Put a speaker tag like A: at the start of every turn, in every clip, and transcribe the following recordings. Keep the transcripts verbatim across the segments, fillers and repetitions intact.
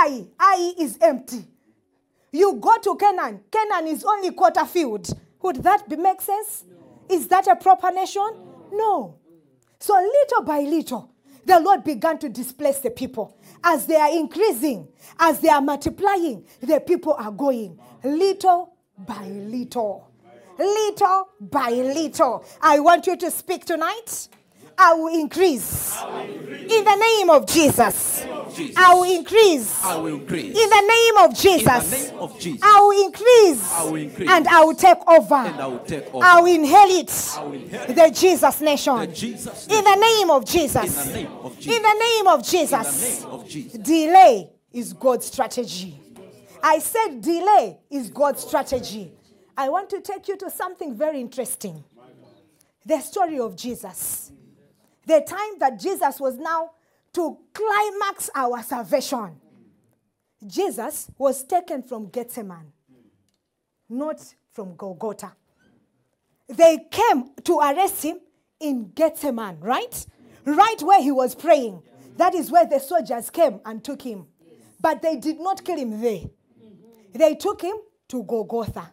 A: Ai, Ai is empty. You go to Canaan. Canaan is only quarter field. Would that be, make sense? No. Is that a proper nation? No. no. So little by little, the Lord began to displace the people. As they are increasing, as they are multiplying, the people are going little by little. Little by little. I want you to speak tonight. I will increase. I will increase. In the name of Jesus. Jesus. I will increase.
B: I will increase.
A: In the name of Jesus.
B: In the name of Jesus.
A: I will increase.
B: I will increase.
A: And I will take over.
B: And I will take over.
A: I will inherit,
B: I will inherit
A: the Jesus nation.
B: The Jesus
A: in the name of Jesus.
B: In the name of Jesus.
A: In the name of Jesus.
B: In the name of Jesus.
A: Delay is God's strategy. I said delay is God's strategy. I want to take you to something very interesting. The story of Jesus. The time that Jesus was now to climax our salvation. Jesus was taken from Gethsemane, not from Golgotha. They came to arrest him in Gethsemane, right? Right where he was praying. That is where the soldiers came and took him. But they did not kill him there. They took him to Golgotha.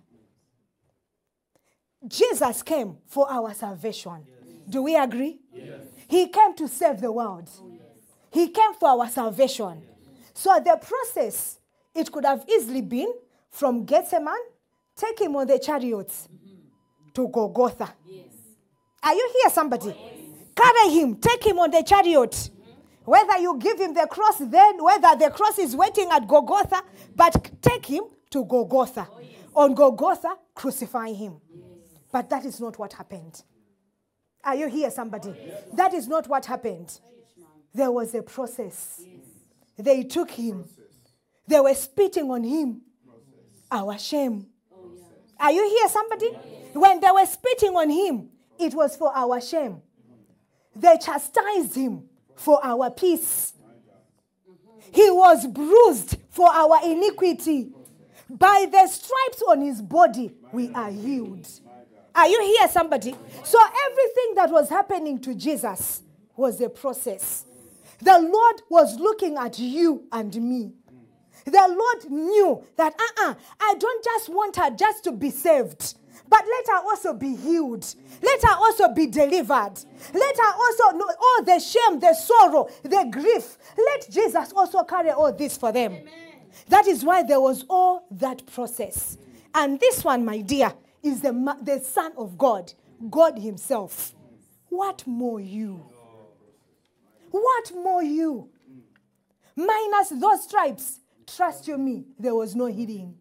A: Jesus came for our salvation. Do we agree? Yes. He came to save the world. He came for our salvation. So the process, it could have easily been from Gethsemane, take him on the chariots to Golgotha. Yes. Are you here, somebody? Yes. Carry him, take him on the chariot. Whether you give him the cross then, whether the cross is waiting at Golgotha, but take him to Golgotha. Oh, yes. On Golgotha, crucify him. Yes. But that is not what happened. Are you here, somebody? Yes. That is not what happened. There was a process. Yes. They took him. They were spitting on him. Our shame. Oh, yeah. Are you here, somebody? Yes. When they were spitting on him, it was for our shame. They chastised him for our peace. He was bruised for our iniquity. By the stripes on his body, we are healed. Are you here, somebody? So everything that was happening to Jesus was a process. The Lord was looking at you and me. The Lord knew that, uh-uh, I don't just want her just to be saved, but let her also be healed. Let her also be delivered. Let her also know all the shame, the sorrow, the grief. Let Jesus also carry all this for them. Amen. That is why there was all that process. And this one, my dear, is the, the Son of God, God himself. What more you? What more you? Minus those stripes, trust you me, there was no healing.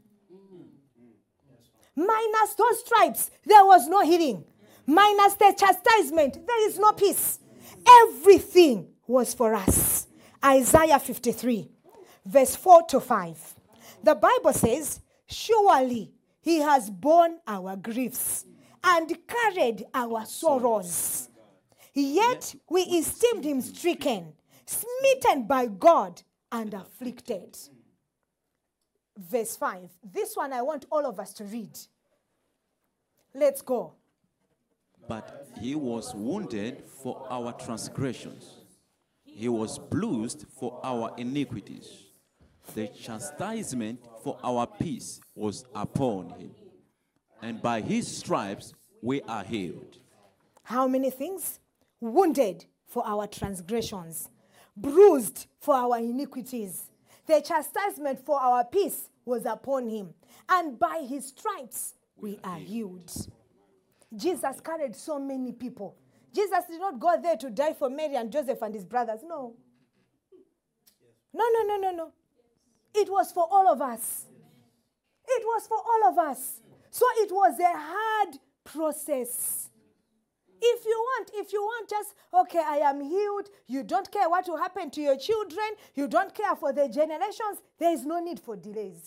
A: Minus those stripes, there was no healing. Minus the chastisement, there is no peace. Everything was for us. Isaiah fifty-three, verse four to five. The Bible says, surely he has borne our griefs and carried our sorrows. Yet we esteemed him stricken, smitten by God, and afflicted. Verse five. This one I want all of us to read. Let's go.
B: But he was wounded for our transgressions. He was bruised for our iniquities. The chastisement for our peace was upon him. And by his stripes we are healed.
A: How many things? Wounded for our transgressions. Bruised for our iniquities. The chastisement for our peace was upon him. And by his stripes we are healed. Jesus carried so many people. Jesus did not go there to die for Mary and Joseph and his brothers. No. No, no, no, no, no. It was for all of us. It was for all of us. So it was a hard process. If you want, if you want just, okay, I am healed, you don't care what will happen to your children, you don't care for the generations, there is no need for delays.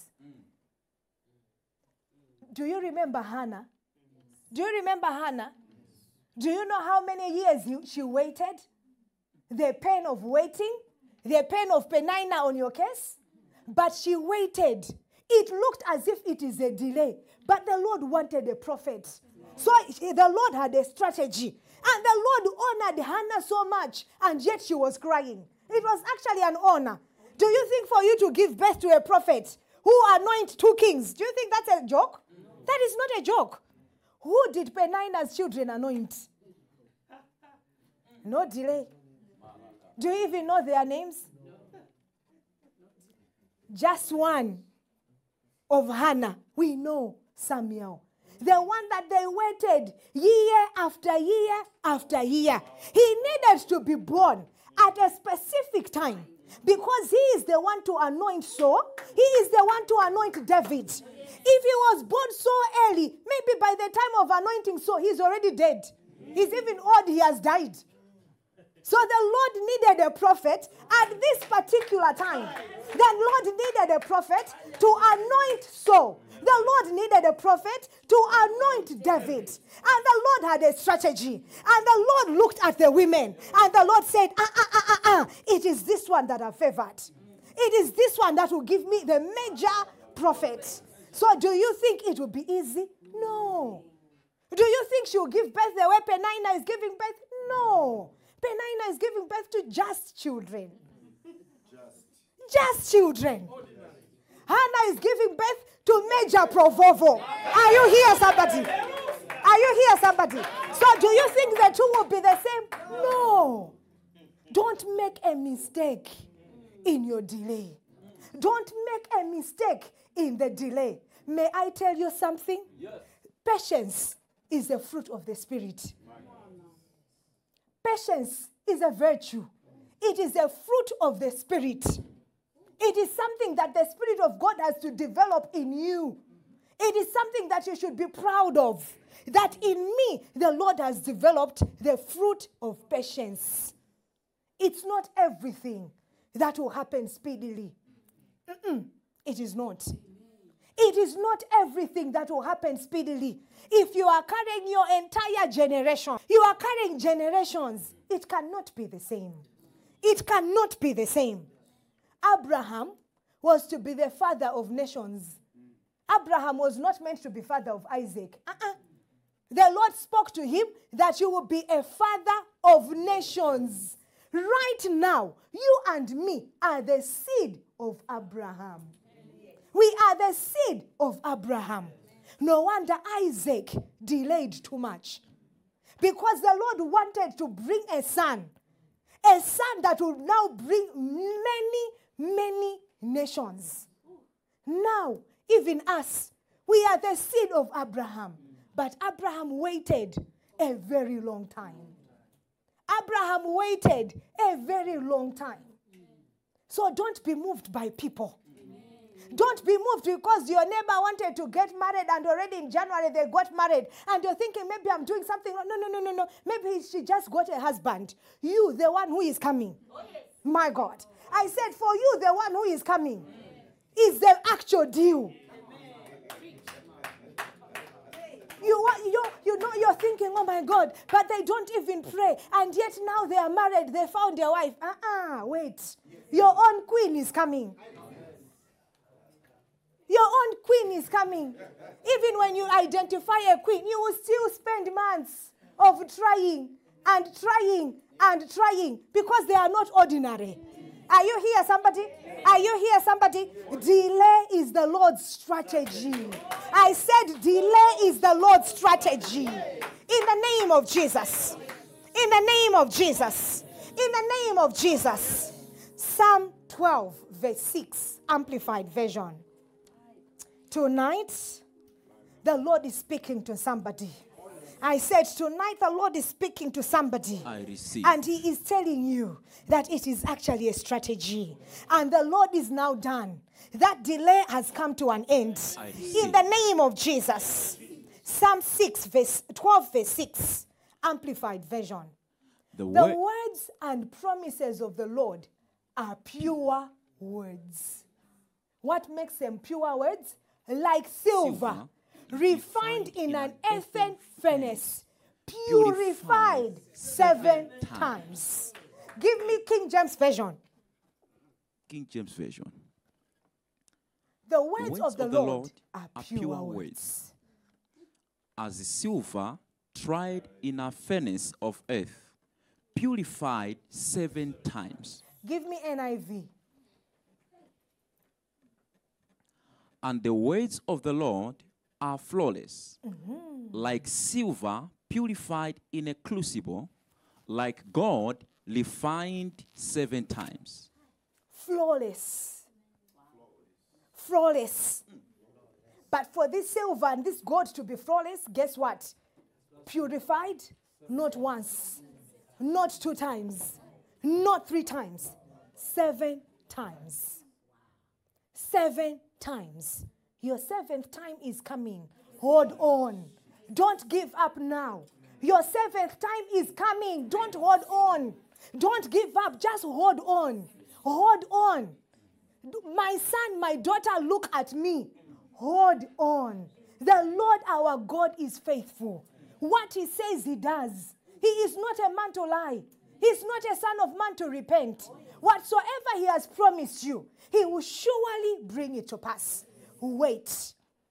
A: Do you remember Hannah? Do you remember Hannah? Do you know how many years she waited? The pain of waiting, the pain of Penina on your case. But she waited. It looked as if it is a delay, but the Lord wanted a prophet. So the Lord had a strategy. And the Lord honored Hannah so much, and yet she was crying. It was actually an honor. Do you think for you to give birth to a prophet who anoint two kings, do you think that's a joke? That is not a joke. Who did Penina's children anoint? No delay. Do you even know their names? Just one of Hannah. We know Samuel. The one that they waited year after year after year. He needed to be born at a specific time because he is the one to anoint Saul. He is the one to anoint David. If he was born so early, maybe by the time of anointing Saul, he's already dead. He's even old, he has died. So the Lord needed a prophet at this particular time. The Lord needed a prophet to anoint Saul. The Lord needed a prophet to anoint David. And the Lord had a strategy. And the Lord looked at the women. And the Lord said, ah, ah, ah, ah, ah. It is this one that I favored. It is this one that will give me the major prophet. So do you think it will be easy? No. Do you think she will give birth the way Penina is giving birth? No. Penina is giving birth to just children. Just, just children. Ordinary. Hannah is giving birth to Major Provovo. Are you here, somebody? Are you here, somebody? So do you think the two will be the same? No. Don't make a mistake in your delay. Don't make a mistake in the delay. May I tell you something? Yes. Patience is the fruit of the Spirit. Patience is a virtue. It is a fruit of the Spirit. It is something that the Spirit of God has to develop in you. It is something that you should be proud of. That in me, the Lord has developed the fruit of patience. It's not everything that will happen speedily. Mm-mm. It is not. It is not everything that will happen speedily. If you are carrying your entire generation, you are carrying generations, it cannot be the same. It cannot be the same. Abraham was to be the father of nations. Abraham was not meant to be father of Isaac. Uh-uh. The Lord spoke to him that you will be a father of nations. Right now, you and me are the seed of Abraham. We are the seed of Abraham. No wonder Isaac delayed too much. Because the Lord wanted to bring a son. A son that will now bring many, many nations. Now, even us, we are the seed of Abraham. But Abraham waited a very long time. Abraham waited a very long time. So don't be moved by people. Don't be moved because your neighbor wanted to get married and already in January they got married. And you're thinking, maybe I'm doing something wrong. No, no, no, no, no. Maybe she just got a husband. You, the one who is coming. Oh, yes. My God. I said, for you, the one who is coming is the actual deal. You, you, you know, you're thinking, oh my God, but they don't even pray. And yet now they are married. They found their wife. Uh-uh, wait. Your own queen is coming. Your own queen is coming. Even when you identify a queen, you will still spend months of trying and trying and trying because they are not ordinary. Are you here, somebody? Are you here, somebody? Delay is the Lord's strategy. I said delay is the Lord's strategy. In the name of Jesus. In the name of Jesus. In the name of Jesus. Psalm twelve, verse six, Amplified Version. Tonight, the Lord is speaking to somebody. I said, tonight the Lord is speaking to somebody. I receive. And he is telling you that it is actually a strategy. And the Lord is now done. That delay has come to an end. In the name of Jesus. Psalm six, verse twelve, verse six, Amplified Version. The, the word- words and promises of the Lord are pure words. What makes them pure words? Like silver. silver. Refined in an earthen furnace, purified seven times. Give me King James Version.
B: King James Version.
A: The words, the words of, the, of the Lord, Lord are, are pure, pure words. words.
B: As the silver tried in a furnace of earth, purified seven times.
A: Give me N I V.
B: And the words of the Lord are flawless, like silver purified in a crucible, like gold refined seven times.
A: Flawless. Flawless. But for this silver and this gold to be flawless, guess what? Purified, not once, not two times, not three times, seven times. Seven times. Your seventh time is coming. Hold on. Don't give up now. Your seventh time is coming. Don't hold on. Don't give up. Just hold on. Hold on. My son, my daughter, look at me. Hold on. The Lord our God is faithful. What he says he does. He is not a man to lie. He is not a son of man to repent. Whatsoever he has promised you, he will surely bring it to pass. Wait.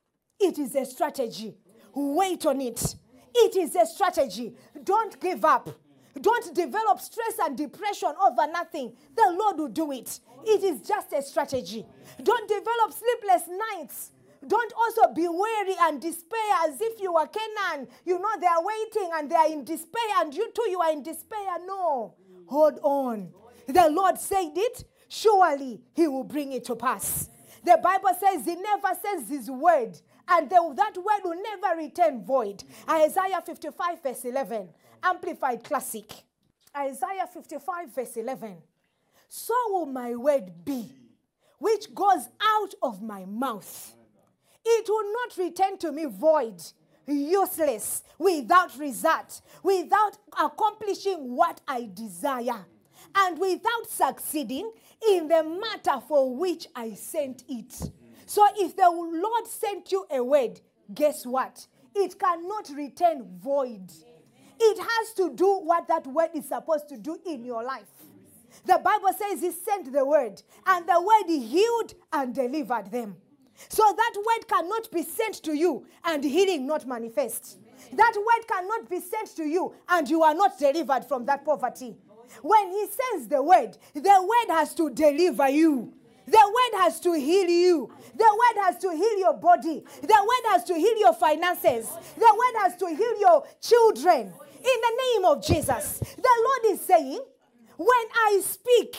A: It is a strategy. Wait on it. It is a strategy. Don't give up. Don't develop stress and depression over nothing. The Lord will do it. It is just a strategy. Don't develop sleepless nights. Don't also be weary and despair as if you were Canaan. You know they are waiting and they are in despair and you too, you are in despair. No. Hold on. The Lord said it. Surely he will bring it to pass. The Bible says he never sends his word and the, that word will never return void. Isaiah fifty-five verse eleven. Amplified Classic. Isaiah fifty-five verse eleven. So will my word be, which goes out of my mouth. It will not return to me void, useless, without result, without accomplishing what I desire, and without succeeding in the matter for which I sent it. So if the Lord sent you a word, guess what? It cannot return void. It has to do what that word is supposed to do in your life. The Bible says he sent the word, and the word healed and delivered them. So that word cannot be sent to you and healing not manifest. That word cannot be sent to you and you are not delivered from that poverty. When he sends the word, the word has to deliver you. The word has to heal you. The word has to heal your body. The word has to heal your finances. The word has to heal your children. In the name of Jesus. The Lord is saying, when I speak,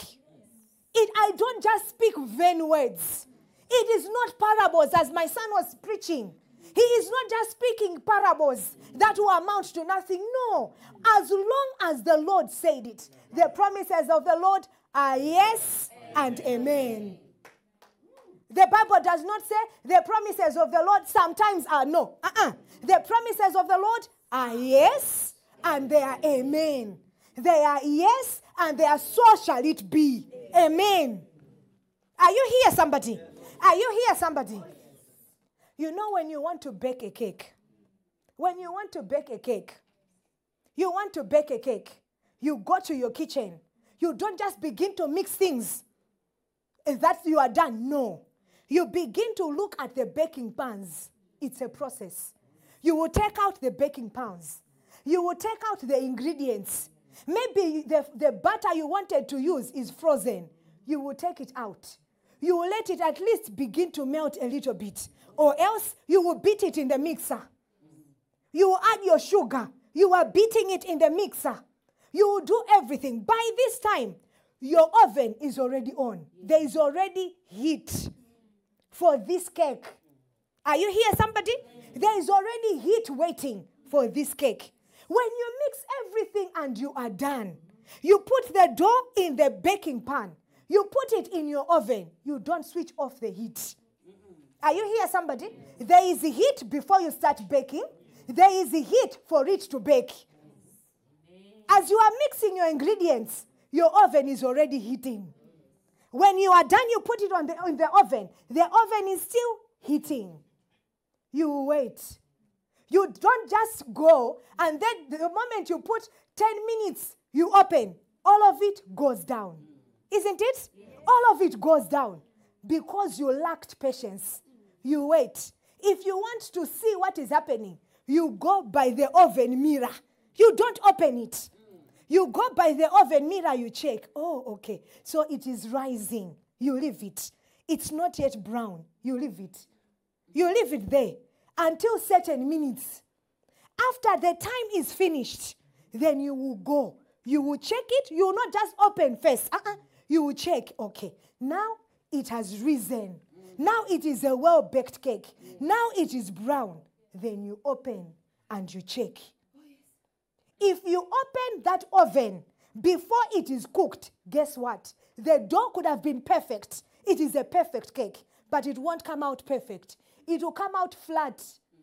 A: it, I don't just speak vain words. It is not parables as my son was preaching. He is not just speaking parables that will amount to nothing. No. As long as the Lord said it, the promises of the Lord are yes and amen. The Bible does not say the promises of the Lord sometimes are no. Uh-uh. The promises of the Lord are yes and they are amen. They are yes and they are so shall it be. Amen. Are you here, somebody? Are you here, somebody? You know when you want to bake a cake, when you want to bake a cake, you want to bake a cake, you go to your kitchen. You don't just begin to mix things. Is that you are done? No. You begin to look at the baking pans. It's a process. You will take out the baking pans. You will take out the ingredients. Maybe the, the butter you wanted to use is frozen. You will take it out. You will let it at least begin to melt a little bit. Or else you will beat it in the mixer. You will add your sugar. You are beating it in the mixer. You will do everything. By this time, your oven is already on. There is already heat for this cake. Are you here, somebody? There is already heat waiting for this cake. When you mix everything and you are done, you put the dough in the baking pan. You put it in your oven. You don't switch off the heat. Are you here, somebody? There is heat before you start baking. There is heat for it to bake. As you are mixing your ingredients, your oven is already heating. When you are done, you put it on the, in the oven. The oven is still heating. You wait. You don't just go, and then the moment you put ten minutes, you open. All of it goes down. Isn't it? Yes. All of it goes down because you lacked patience. You wait. If you want to see what is happening, you go by the oven mirror. You don't open it. You go by the oven mirror, you check. Oh, okay. So it is rising. You leave it. It's not yet brown. You leave it. You leave it there until certain minutes. After the time is finished, then you will go. You will check it. You will not just open first. Uh-uh. You will check. Okay, now it has risen. Now it is a well-baked cake. Now it is brown. Then you open and you check. If you open that oven before it is cooked, guess what? The dough could have been perfect. It is a perfect cake, but it won't come out perfect. It will come out flat.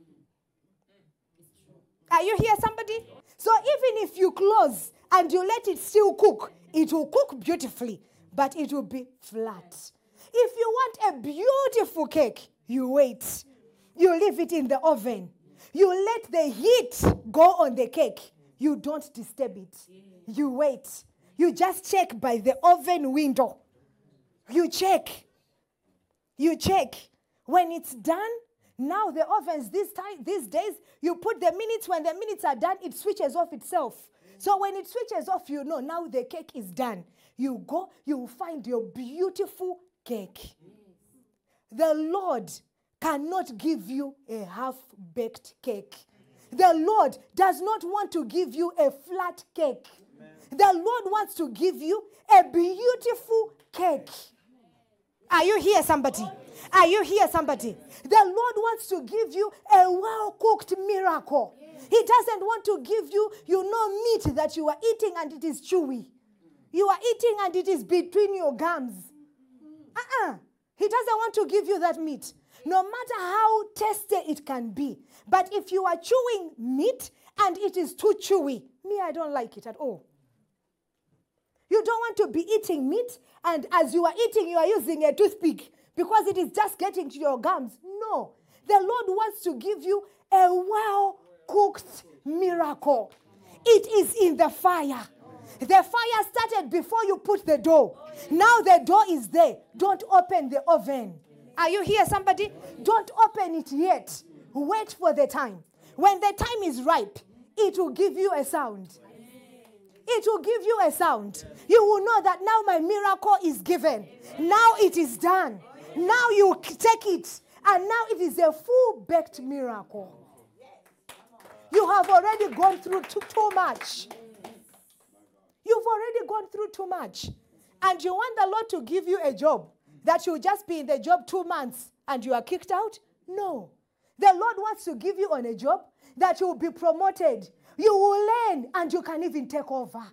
A: Are you here, somebody? So even if you close and you let it still cook, it will cook beautifully, but it will be flat. If you want a beautiful cake, you wait. You leave it in the oven. You let the heat go on the cake. You don't disturb it. You wait. You just check by the oven window. You check. You check. When it's done, now the ovens this time, these days, you put the minutes. When the minutes are done, it switches off itself. So when it switches off, you know now the cake is done. You go, you will find your beautiful cake. The Lord cannot give you a half-baked cake. The Lord does not want to give you a flat cake. Amen. The Lord wants to give you a beautiful cake. Are you here, somebody? Are you here, somebody? The Lord wants to give you a well-cooked miracle. He doesn't want to give you, you know, meat that you are eating and it is chewy. You are eating and it is between your gums. Uh-uh. He doesn't want to give you that meat. No matter how tasty it can be. But if you are chewing meat and it is too chewy, me, I don't like it at all. You don't want to be eating meat and as you are eating, you are using a toothpick because it is just getting to your gums. No. The Lord wants to give you a well-cooked miracle. It is in the fire. The fire started before you put the dough. Now the dough is there. Don't open the oven. Are you here, somebody? Don't open it yet. Wait for the time. When the time is ripe, it will give you a sound. It will give you a sound. You will know that now my miracle is given. Now it is done. Now you take it. And now it is a full-baked miracle. You have already gone through too, too much. You've already gone through too much. And you want the Lord to give you a job that you'll just be in the job two months and you are kicked out? No. The Lord wants to give you on a job that you will be promoted. You will learn and you can even take over.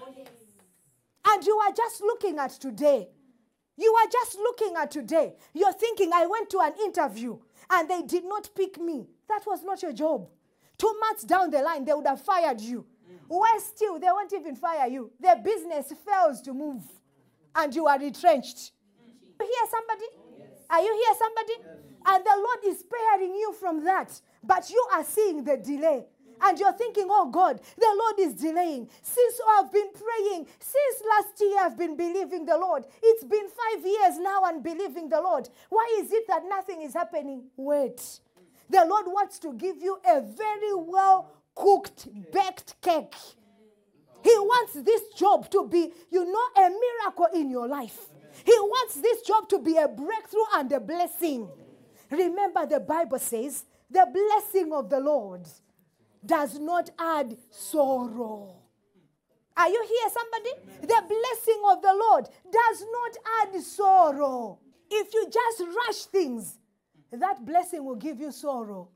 A: And you are just looking at today. You are just looking at today. You're thinking, I went to an interview and they did not pick me. That was not your job. Two months down the line, they would have fired you. Worse still, they won't even fire you. Their business fails to move and you are retrenched. You hear somebody? Yes. Are you here, somebody? Yes. And the Lord is sparing you from that. But you are seeing the delay. And you're thinking, oh God, the Lord is delaying. Since I've been praying, since last year I've been believing the Lord. It's been five years now and believing the Lord. Why is it that nothing is happening? Wait. The Lord wants to give you a very well-cooked, baked cake. He wants this job to be, you know, a miracle in your life. He wants this job to be a breakthrough and a blessing. Remember, the Bible says, the blessing of the Lord does not add sorrow. Are you here, somebody? Amen. The blessing of the Lord does not add sorrow. If you just rush things, that blessing will give you sorrow.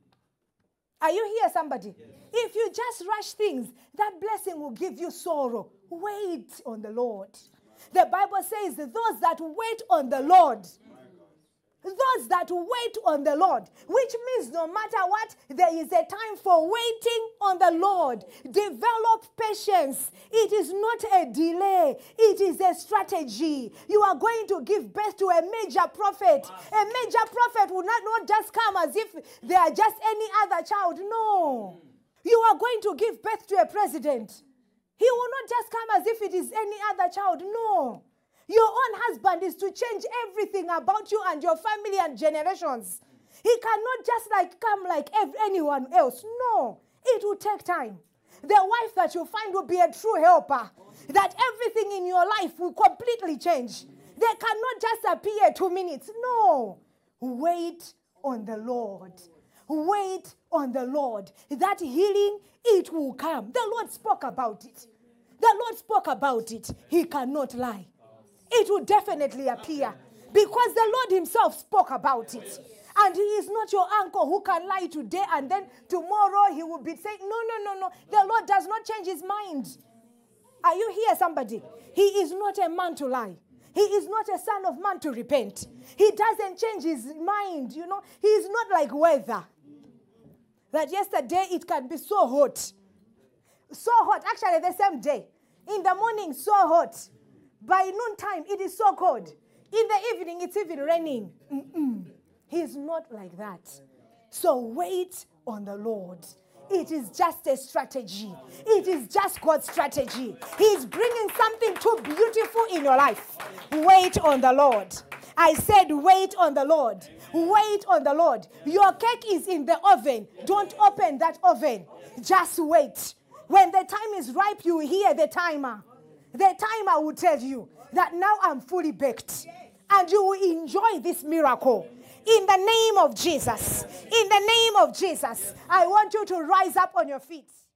A: Are you here, somebody? Yes. If you just rush things, that blessing will give you sorrow. Wait on the Lord. The Bible says, those that wait on the Lord, those that wait on the Lord, which means no matter what, there is a time for waiting on the Lord. Develop patience. It is not a delay. It is a strategy. You are going to give birth to a major prophet. A major prophet will not, not just come as if they are just any other child. No. You are going to give birth to a president. He will not just come as if it is any other child. No. Your own husband is to change everything about you and your family and generations. He cannot just like come like anyone else. No. It will take time. The wife that you find will be a true helper. That everything in your life will completely change. They cannot just appear two minutes. No. Wait on the Lord. Wait on the Lord. That healing, it will come. The Lord spoke about it. The Lord spoke about it. He cannot lie. It will definitely appear because the Lord himself spoke about it. And he is not your uncle who can lie today and then tomorrow he will be saying, no, no, no, no. The Lord does not change his mind. Are you here, somebody? He is not a man to lie. He is not a son of man to repent. He doesn't change his mind, you know. He is not like weather. That yesterday it can be so hot. So hot. Actually, the same day. In the morning, so hot. By noontime, it is so cold. In the evening, it's even raining. Mm-mm. He's not like that. So wait on the Lord. It is just a strategy. It is just God's strategy. He's bringing something too beautiful in your life. Wait on the Lord. I said wait on the Lord. Wait on the Lord. Your cake is in the oven. Don't open that oven. Just wait. When the time is ripe, you hear the timer. The timer will tell you that now I'm fully baked. And you will enjoy this miracle. In the name of Jesus. In the name of Jesus. I want you to rise up on your feet.